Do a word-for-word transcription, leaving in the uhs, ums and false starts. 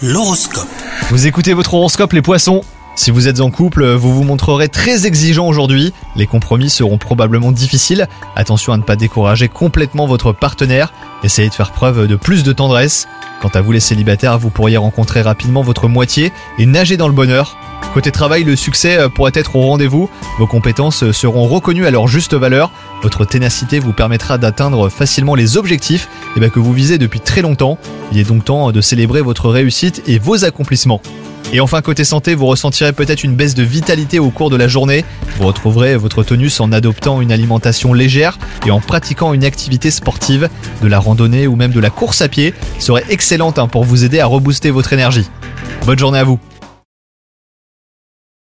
L'horoscope. Vous écoutez votre horoscope les poissons. Si vous êtes en couple, vous vous montrerez très exigeant aujourd'hui. Les compromis seront probablement difficiles. Attention à ne pas décourager complètement votre partenaire. Essayez de faire preuve de plus de tendresse. Quant à vous les célibataires, vous pourriez rencontrer rapidement votre moitié et nager dans le bonheur. Côté travail, le succès pourrait être au rendez-vous. Vos compétences seront reconnues à leur juste valeur. Votre ténacité vous permettra d'atteindre facilement les objectifs eh bien, que vous visez depuis très longtemps. Il est donc temps de célébrer votre réussite et vos accomplissements. Et enfin, côté santé, vous ressentirez peut-être une baisse de vitalité au cours de la journée. Vous retrouverez votre tonus en adoptant une alimentation légère et en pratiquant une activité sportive. De la randonnée ou même de la course à pied serait excellente pour vous aider à rebooster votre énergie. Bonne journée à vous.